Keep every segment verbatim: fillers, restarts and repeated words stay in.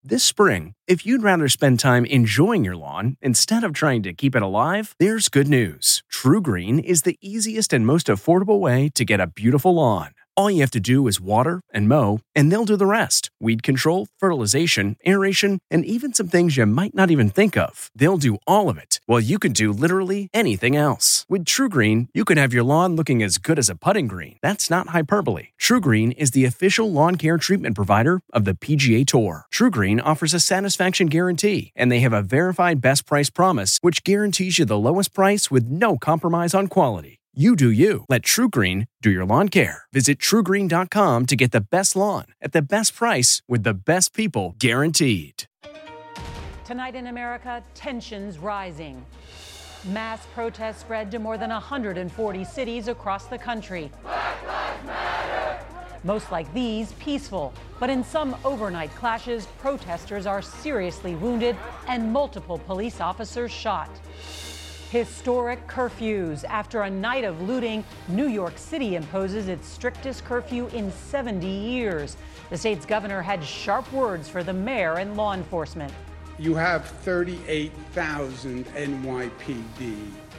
This spring, if you'd rather spend time enjoying your lawn instead of trying to keep it alive, there's good news. TruGreen is the easiest and most affordable way to get a beautiful lawn. All you have to do is water and mow, and they'll do the rest. Weed control, fertilization, aeration, and even some things you might not even think of. They'll do all of it, while you can do literally anything else. With TruGreen, you can have your lawn looking as good as a putting green. That's not hyperbole. TruGreen is the official lawn care treatment provider of the P G A Tour. TruGreen offers a satisfaction guarantee, and they have a verified best price promise, which guarantees you the lowest price with no compromise on quality. You do you. Let TruGreen do your lawn care. Visit True Green dot com to get the best lawn at the best price with the best people guaranteed. Tonight in America, tensions rising. Mass protests spread to more than one hundred forty cities across the country. Black Lives Matter. Most like these, peaceful. But in some overnight clashes, protesters are seriously wounded and multiple police officers shot. Historic curfews. After a night of looting, New York City imposes its strictest curfew in seventy years. The state's governor had sharp words for the mayor and law enforcement. You have thirty-eight thousand N Y P D.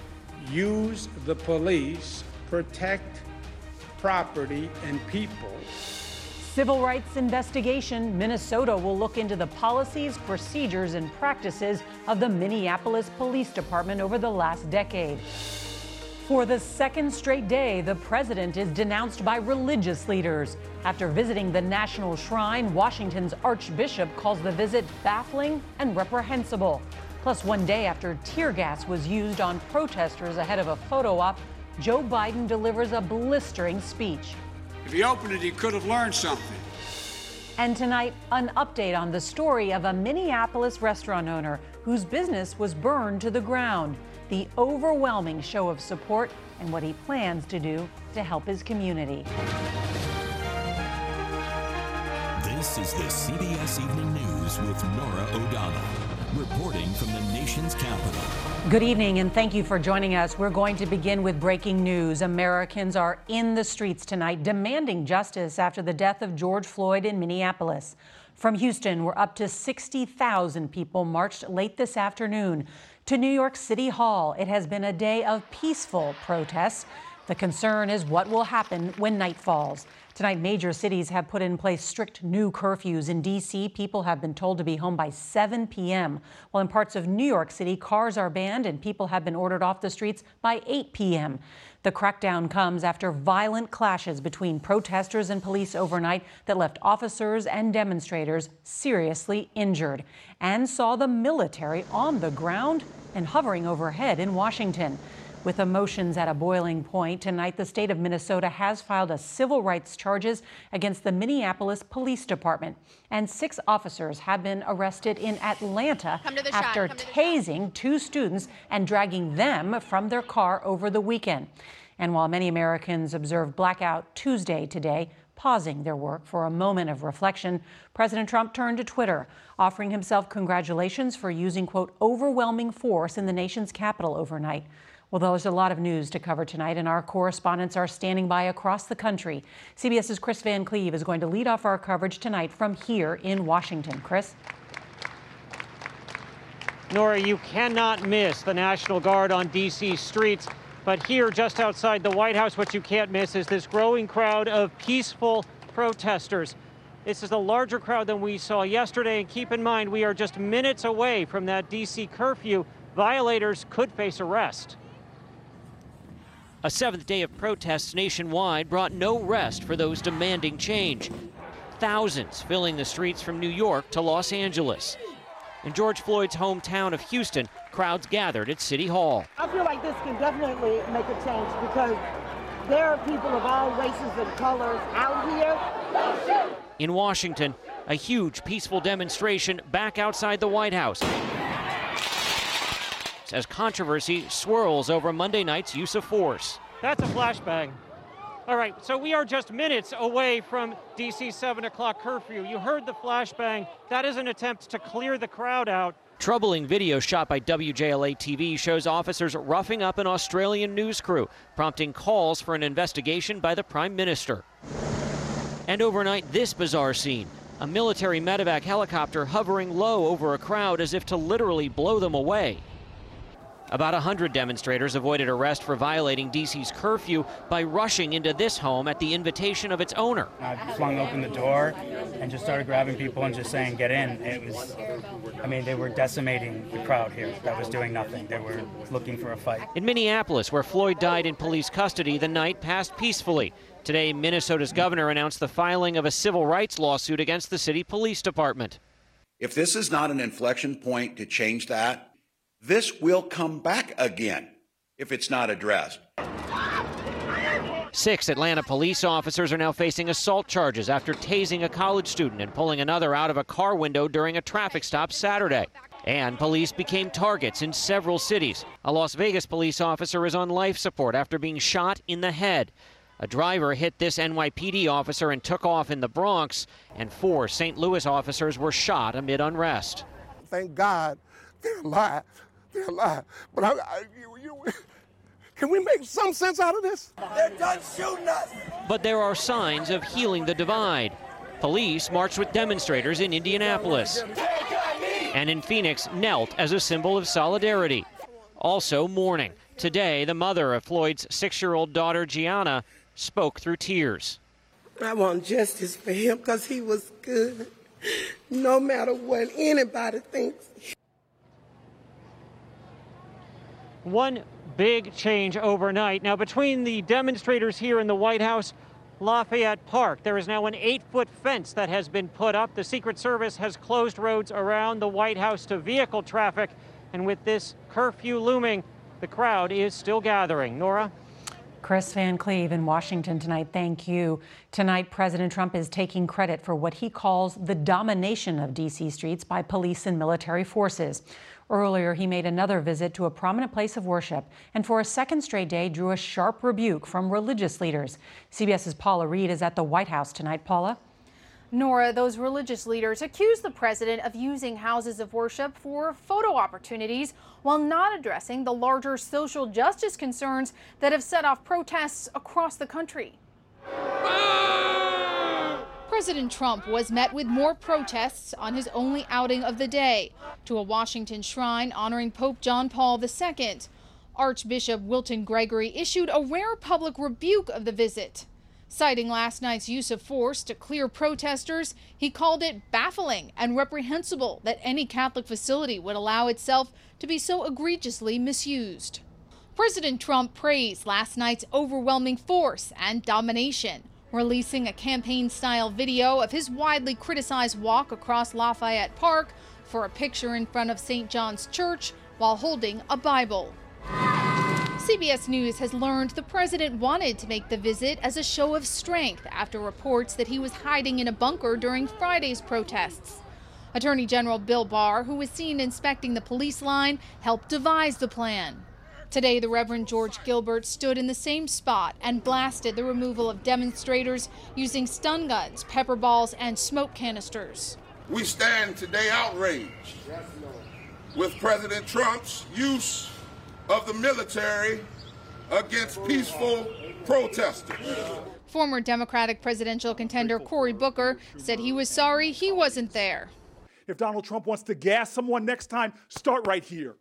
Use the police, protect property and people. Civil rights investigation. Minnesota will look into the policies, procedures, and practices of the Minneapolis Police Department over the last decade. For the second straight day, the president is denounced by religious leaders. After visiting the National Shrine, Washington's Archbishop calls the visit baffling and reprehensible. Plus, one day after tear gas was used on protesters ahead of a photo op, Joe Biden delivers a blistering speech. If he opened it, he could have learned something. And tonight, an update on the story of a Minneapolis restaurant owner whose business was burned to the ground, the overwhelming show of support, and what he plans to do to help his community. This is the C B S Evening News with Norah O'Donnell, reporting from the nation's capital. Good evening, and thank you for joining us. We're going to begin with breaking news. Americans are in the streets tonight demanding justice after the death of George Floyd in Minneapolis. From Houston, where up to sixty thousand people marched late this afternoon to New York City Hall. It has been a day of peaceful protests. The concern is what will happen when night falls. Tonight, major cities have put in place strict new curfews. In D C, people have been told to be home by seven p m, while in parts of New York City, cars are banned and people have been ordered off the streets by eight p m The crackdown comes after violent clashes between protesters and police overnight that left officers and demonstrators seriously injured and saw the military on the ground and hovering overhead in Washington. With emotions at a boiling point, tonight the state of Minnesota has filed a civil rights charges against the Minneapolis Police Department. And six officers have been arrested in Atlanta after tasing two students and dragging them from their car over the weekend. And while many Americans observed Blackout Tuesday today, pausing their work for a moment of reflection, President Trump turned to Twitter, offering himself congratulations for using, quote, overwhelming force in the nation's capital overnight. Well, there's a lot of news to cover tonight, and our correspondents are standing by across the country. CBS's Chris Van Cleve is going to lead off our coverage tonight from here in Washington. Chris? Norah, you cannot miss the National Guard on D C streets. But here, just outside the White House, what you can't miss is this growing crowd of peaceful protesters. This is a larger crowd than we saw yesterday. And keep in mind, we are just minutes away from that D C curfew. Violators could face arrest. A seventh day of protests nationwide brought no rest for those demanding change. Thousands filling the streets from New York to Los Angeles. In George Floyd's hometown of Houston, crowds gathered at City Hall. I feel like this can definitely make a change because there are people of all races and colors out here. In Washington, a huge peaceful demonstration back outside the White House as controversy swirls over Monday night's use of force. That's a flashbang. All right, so we are just minutes away from D C's seven o'clock curfew. You heard the flashbang. That is an attempt to clear the crowd out. Troubling video shot by W J L A T V shows officers roughing up an Australian news crew, prompting calls for an investigation by the Prime Minister. And overnight, this bizarre scene. A military medevac helicopter hovering low over a crowd as if to literally blow them away. About one hundred demonstrators avoided arrest for violating D C's curfew by rushing into this home at the invitation of its owner. I flung open the door and just started grabbing people and just saying, get in. It was, I mean, they were decimating the crowd here that was doing nothing. They were looking for a fight. In Minneapolis, where Floyd died in police custody, the night passed peacefully. Today, Minnesota's governor announced the filing of a civil rights lawsuit against the city police department. If this is not an inflection point to change that, this will come back again if it's not addressed. Six Atlanta police officers are now facing assault charges after tasing a college student and pulling another out of a car window during a traffic stop Saturday. And police became targets in several cities. A Las Vegas police officer is on life support after being shot in the head. A driver hit this N Y P D officer and took off in the Bronx, and four Saint Louis officers were shot amid unrest. Thank God they're alive. They're alive. But I, I, you, you, can we make some sense out of this? They're done shooting us. But there are signs of healing the divide. Police marched with demonstrators in Indianapolis. And in Phoenix, knelt as a symbol of solidarity. Also mourning. Today, the mother of Floyd's six-year-old daughter, Gianna, spoke through tears. I want justice for him because he was good, no matter what anybody thinks. One big change overnight. Now, between the demonstrators here in the White House, Lafayette Park, there is now an eight-foot fence that has been put up. The Secret Service has closed roads around the White House to vehicle traffic. And with this curfew looming, the crowd is still gathering. Nora? Chris Van Cleve in Washington tonight, thank you. Tonight, President Trump is taking credit for what he calls the domination of D C streets by police and military forces. Earlier, he made another visit to a prominent place of worship and for a second straight day drew a sharp rebuke from religious leaders. CBS's Paula Reed is at the White House tonight. Paula? Nora, those religious leaders accused the president of using houses of worship for photo opportunities while not addressing the larger social justice concerns that have set off protests across the country. President Trump was met with more protests on his only outing of the day to a Washington shrine honoring Pope John Paul the Second. Archbishop Wilton Gregory issued a rare public rebuke of the visit. Citing last night's use of force to clear protesters, he called it baffling and reprehensible that any Catholic facility would allow itself to be so egregiously misused. President Trump praised last night's overwhelming force and domination, releasing a campaign-style video of his widely criticized walk across Lafayette Park for a picture in front of Saint John's Church while holding a Bible. C B S News has learned the president wanted to make the visit as a show of strength after reports that he was hiding in a bunker during Friday's protests. Attorney General Bill Barr, who was seen inspecting the police line, helped devise the plan. Today, the Reverend George Gilbert stood in the same spot and blasted the removal of demonstrators using stun guns, pepper balls, and smoke canisters. We stand today outraged with President Trump's use of the military against peaceful protesters. Former Democratic presidential contender Cory Booker said he was sorry he wasn't there. If Donald Trump wants to gas someone next time, start right here.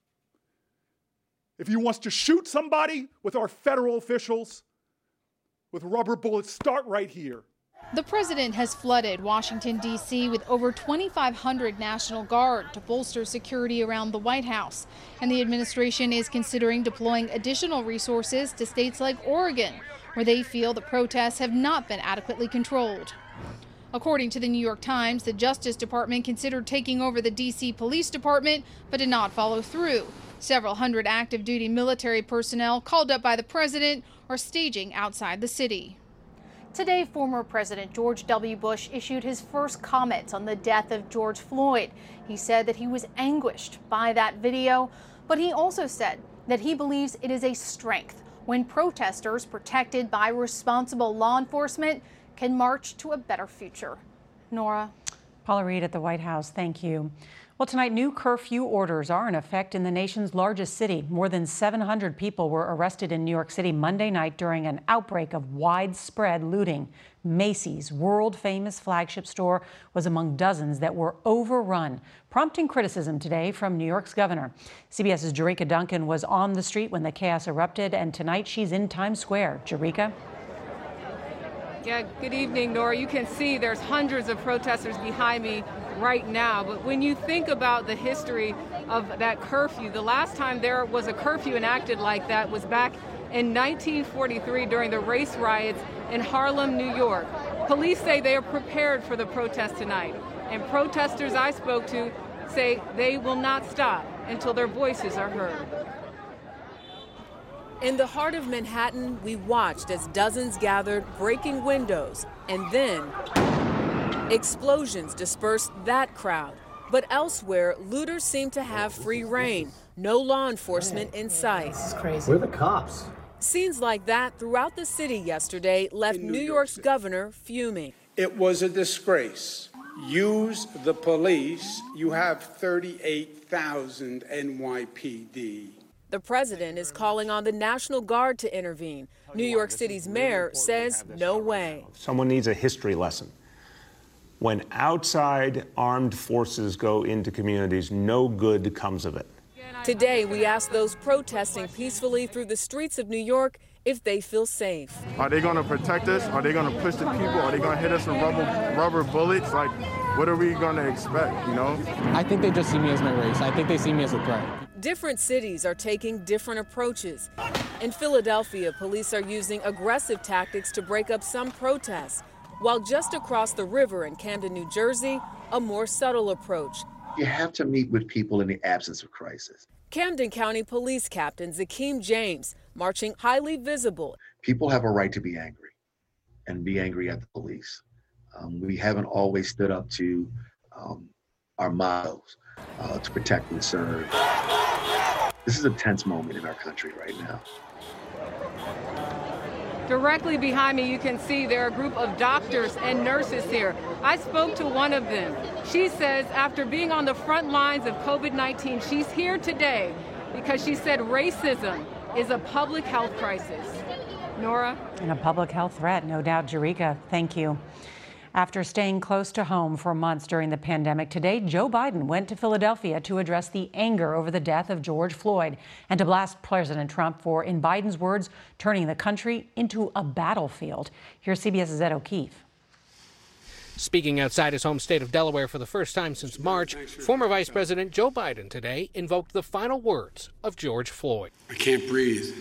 If he wants to shoot somebody with our federal officials with rubber bullets, start right here. The president has flooded Washington, D C with over twenty-five hundred National Guard to bolster security around the White House. And the administration is considering deploying additional resources to states like Oregon, where they feel the protests have not been adequately controlled. According to the New York Times, the Justice Department considered taking over the D C Police Department, but did not follow through. Several hundred active duty military personnel called up by the president are staging outside the city. Today, former President George W. Bush issued his first comments on the death of George Floyd. He said that he was anguished by that video, but he also said that he believes it is a strength when protesters protected by responsible law enforcement can march to a better future. Nora? Paula Reed at the White House, thank you. Well, tonight, new curfew orders are in effect in the nation's largest city. More than seven hundred people were arrested in New York City Monday night during an outbreak of widespread looting. Macy's world-famous flagship store was among dozens that were overrun, prompting criticism today from New York's governor. CBS's Jerika Duncan was on the street when the chaos erupted, and tonight she's in Times Square. Jerika? Yeah, good evening, Nora. You can see there's hundreds of protesters behind me right now. But when you think about the history of that curfew, the last time there was a curfew enacted like that was back in nineteen forty-three during the race riots in Harlem, New York. Police say they are prepared for the protest tonight. And protesters I spoke to say they will not stop until their voices are heard. In the heart of Manhattan, we watched as dozens gathered, breaking windows, and then explosions dispersed that crowd. But elsewhere, looters seem to have free reign. No law enforcement in sight. This is crazy. We're the cops. Scenes like that throughout the city yesterday left New, New York's York governor fuming. It was a disgrace. Use the police. You have thirty-eight thousand N Y P D. The president is calling on the National Guard to intervene. New York City's mayor says no way. Someone needs a history lesson. When outside armed forces go into communities, no good comes of it. Today, we asked those protesting peacefully through the streets of New York if they feel safe. Are they going to protect us? Are they going to push the people? Are they going to hit us with rubber, rubber bullets? Like, what are we going to expect, you know? I think they just see me as my race. I think they see me as a threat. Different cities are taking different approaches. In Philadelphia, police are using aggressive tactics to break up some protests, while just across the river in Camden, New Jersey, a more subtle approach. You have to meet with people in the absence of crisis. Camden County Police Captain Zakeem James marching highly visible. People have a right to be angry and be angry at the police. Um, we haven't always stood up to um, our mottos, uh, to protect and serve. This is a tense moment in our country right now. Directly behind me, you can see there are a group of doctors and nurses here. I spoke to one of them. She says after being on the front lines of COVID nineteen, she's here today because she said racism is a public health crisis. Nora? And a public health threat, no doubt. Jerika, thank you. After staying close to home for months during the pandemic, today Joe Biden went to Philadelphia to address the anger over the death of George Floyd and to blast President Trump for, in Biden's words, turning the country into a battlefield. Here's CBS's Ed O'Keefe. Speaking outside his home state of Delaware for the first time since March, former Vice President Joe Biden today invoked the final words of George Floyd. I can't breathe.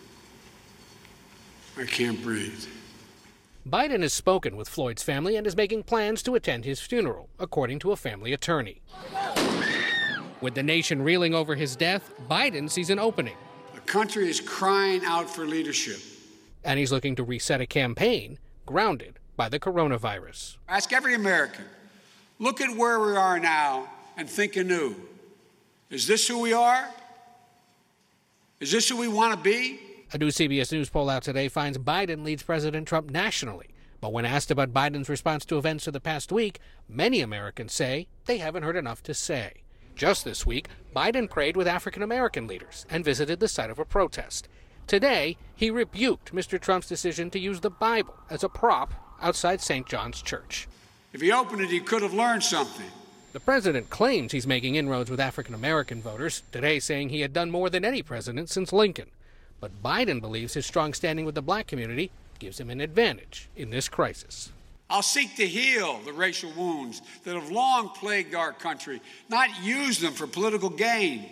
I can't breathe. Biden has spoken with Floyd's family and is making plans to attend his funeral, according to a family attorney. With the nation reeling over his death, Biden sees an opening. The country is crying out for leadership. And he's looking to reset a campaign grounded by the coronavirus. Ask every American, look at where we are now and think anew. Is this who we are? Is this who we want to be? A new C B S News poll out today finds Biden leads President Trump nationally. But when asked about Biden's response to events of the past week, many Americans say they haven't heard enough to say. Just this week, Biden prayed with African American leaders and visited the site of a protest. Today, he rebuked Mister Trump's decision to use the Bible as a prop outside Saint John's Church. If he opened it, he could have learned something. The president claims he's making inroads with African American voters, today saying he had done more than any president since Lincoln. But Biden believes his strong standing with the black community gives him an advantage in this crisis. I'll seek to heal the racial wounds that have long plagued our country, not use them for political gain.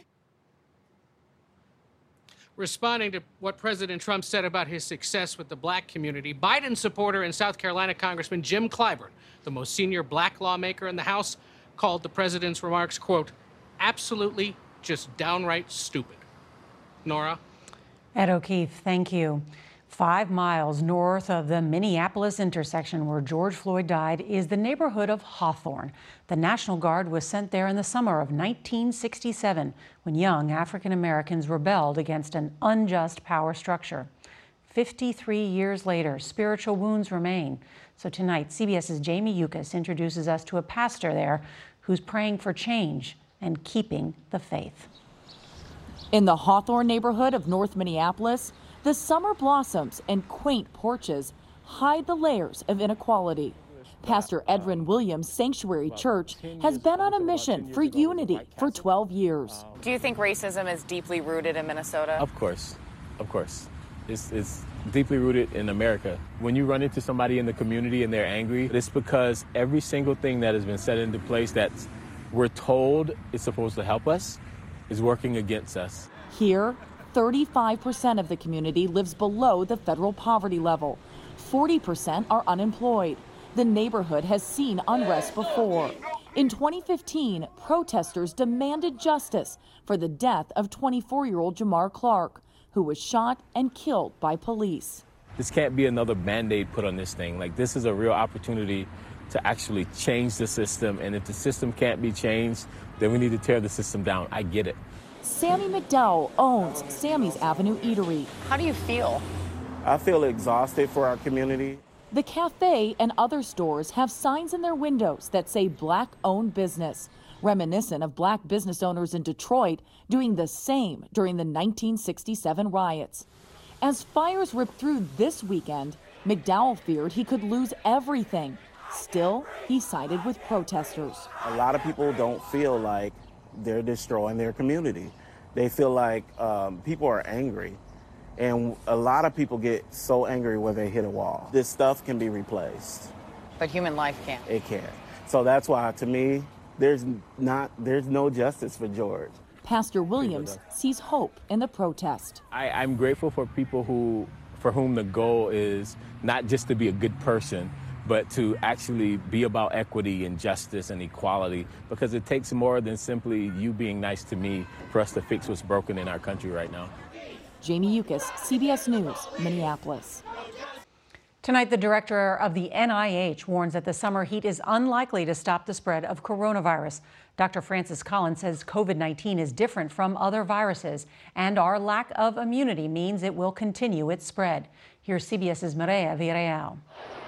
Responding to what President Trump said about his success with the black community, Biden supporter and South Carolina Congressman Jim Clyburn, the most senior black lawmaker in the House, called the president's remarks, quote, absolutely just downright stupid. Nora? Ed O'Keefe, thank you. Five miles north of the Minneapolis intersection where George Floyd died is the neighborhood of Hawthorne. The National Guard was sent there in the summer of nineteen sixty-seven when young African Americans rebelled against an unjust power structure. fifty-three years later, spiritual wounds remain. So tonight, CBS's Jamie Yuccas introduces us to a pastor there who's praying for change and keeping the faith. In the Hawthorne neighborhood of North Minneapolis, the summer blossoms and quaint porches hide the layers of inequality. Pastor Edwin Williams Sanctuary Church has been on a mission for unity for twelve years. Do you think racism is deeply rooted in Minnesota? Of course, of course. It's, it's deeply rooted in America. When you run into somebody in the community and they're angry, it's because every single thing that has been set into place that we're told is supposed to help us is working against us. Here, thirty-five percent of the community lives below the federal poverty level. forty percent are unemployed. The neighborhood has seen unrest before. In twenty fifteen, protesters demanded justice for the death of twenty-four-year-old Jamar Clark, who was shot and killed by police. This can't be another Band-Aid put on this thing. Like, this is a real opportunity to actually change the system, and if the system can't be changed, then we need to tear the system down. I get it. Sammy McDowell owns Sammy's Avenue Eatery. How do you feel? I feel exhausted for our community. The cafe and other stores have signs in their windows that say Black-owned business, reminiscent of Black business owners in Detroit doing the same during the nineteen sixty-seven riots. As fires ripped through this weekend, McDowell feared he could lose everything. Still, he sided with protesters. A lot of people don't feel like they're destroying their community. They feel like um, people are angry. And a lot of people get so angry when they hit a wall. This stuff can be replaced. But human life can't. It can. So that's why, to me, there's not, there's no justice for George. Pastor Williams sees hope in the protest. I, I'm grateful for people who, for whom the goal is not just to be a good person, but to actually be about equity and justice and equality, because it takes more than simply you being nice to me for us to fix what's broken in our country right now. Jamie Yuccas, C B S News, Minneapolis. Tonight, the director of the N I H warns that the summer heat is unlikely to stop the spread of coronavirus. Doctor Francis Collins says COVID nineteen is different from other viruses, and our lack of immunity means it will continue its spread. Here's CBS's Mireya Villarreal.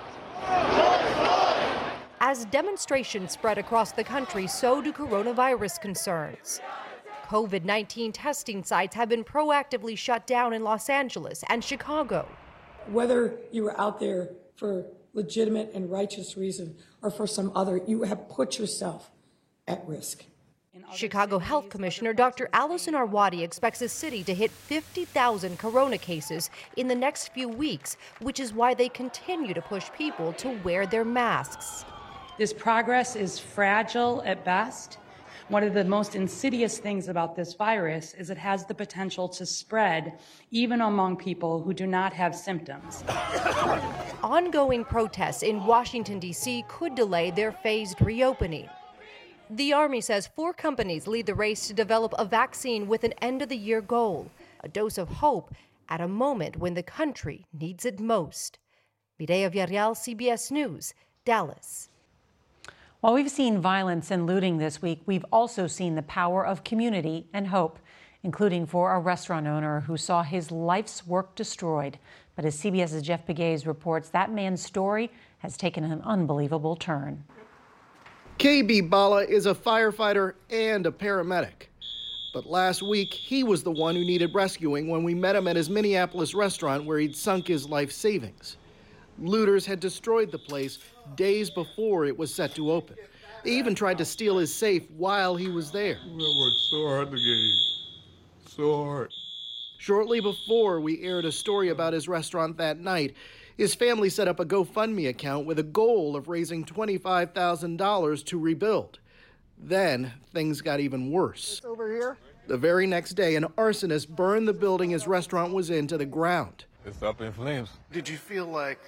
As demonstrations spread across the country, so do coronavirus concerns. COVID nineteen testing sites have been proactively shut down in Los Angeles and Chicago. Whether you were out there for legitimate and righteous reason or for some other, you have put yourself at risk. Chicago Health Commissioner Doctor Allison Arwady expects the city to hit fifty thousand corona cases in the next few weeks, which is why they continue to push people to wear their masks. This progress is fragile at best. One of the most insidious things about this virus is it has the potential to spread even among people who do not have symptoms. Ongoing protests in Washington, D C could delay their phased reopening. The Army says four companies lead the race to develop a vaccine with an end-of-the-year goal, a dose of hope at a moment when the country needs it most. Mireya Villarreal, C B S News, Dallas. While we've seen violence and looting this week, we've also seen the power of community and hope, including for a restaurant owner who saw his life's work destroyed. But as CBS's Jeff Pegues reports, that man's story has taken an unbelievable turn. K B Bala is a firefighter and a paramedic. But last week, he was the one who needed rescuing when we met him at his Minneapolis restaurant where he'd sunk his life savings. Looters had destroyed the place days before it was set to open. They even tried to steal his safe while he was there. I worked so hard to get here. So hard. Shortly before we aired a story about his restaurant that night, his family set up a GoFundMe account with a goal of raising twenty-five thousand dollars to rebuild. Then things got even worse. It's over here. The very next day, an arsonist burned the building his restaurant was in to the ground. It's up in flames. Did you feel like,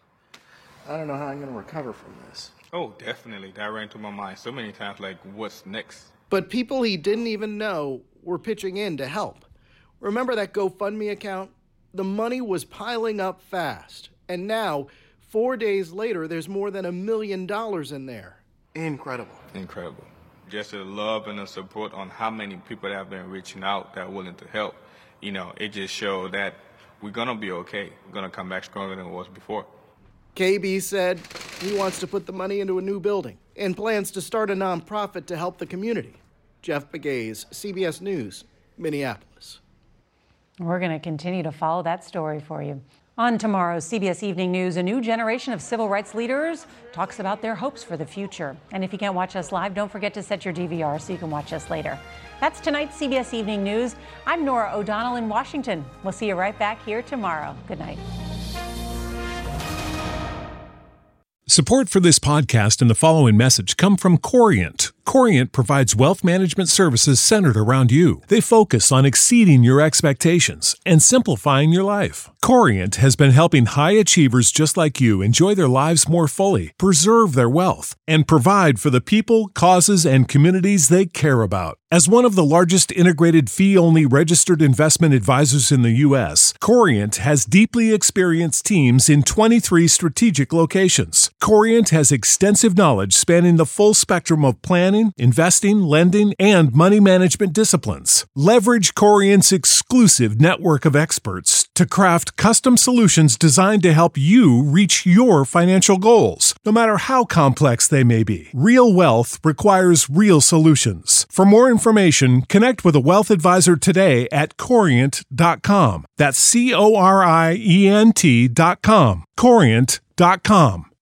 I don't know how I'm going to recover from this? Oh, definitely. That ran through my mind so many times, like, what's next? But people he didn't even know were pitching in to help. Remember that GoFundMe account? The money was piling up fast. And now, four days later, there's more than a million dollars in there. Incredible. Incredible. Just the love and the support on how many people that have been reaching out that are willing to help. You know, it just showed that we're going to be okay. We're going to come back stronger than it was before. K B said he wants to put the money into a new building and plans to start a nonprofit to help the community. Jeff Begays, C B S News, Minneapolis. We're going to continue to follow that story for you. On tomorrow's C B S Evening News, a new generation of civil rights leaders talks about their hopes for the future. And if you can't watch us live, don't forget to set your D V R so you can watch us later. That's tonight's C B S Evening News. I'm Norah O'Donnell in Washington. We'll see you right back here tomorrow. Good night. Support for this podcast and the following message come from Corient. Corient provides wealth management services centered around you. They focus on exceeding your expectations and simplifying your life. Corient has been helping high achievers just like you enjoy their lives more fully, preserve their wealth, and provide for the people, causes, and communities they care about. As one of the largest integrated fee-only registered investment advisors in the U S, Corient has deeply experienced teams in twenty-three strategic locations. Corient has extensive knowledge spanning the full spectrum of planning, investing, lending, and money management disciplines. Leverage Corient's exclusive network of experts to craft custom solutions designed to help you reach your financial goals, no matter how complex they may be. Real wealth requires real solutions. For more information, connect with a wealth advisor today at corient dot com. That's C O R I E N T dot com. corient dot com.